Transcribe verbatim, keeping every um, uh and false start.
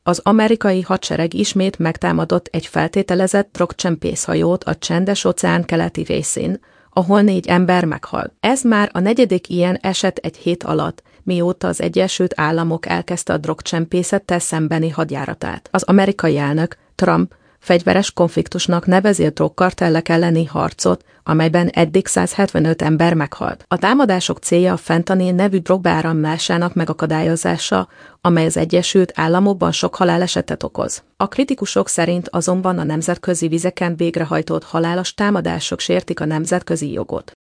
Az amerikai hadsereg ismét megtámadott egy feltételezett drogcsempészhajót a Csendes-óceán keleti részén, ahol négy ember meghalt. Ez már a negyedik ilyen eset egy hét alatt, mióta az Egyesült Államok elkezdte a drogcsempészettel szembeni hadjáratát. Az amerikai elnök, Trump, fegyveres konfliktusnak nevezi a drogkartellek elleni harcot, amelyben eddig száz hetvenöt ember meghalt. A támadások célja a fentanil nevű drogbeáramlásának megakadályozása, amely az Egyesült Államokban sok halálesetet okoz. A kritikusok szerint azonban a nemzetközi vizeken végrehajtott halálos támadások sértik a nemzetközi jogot.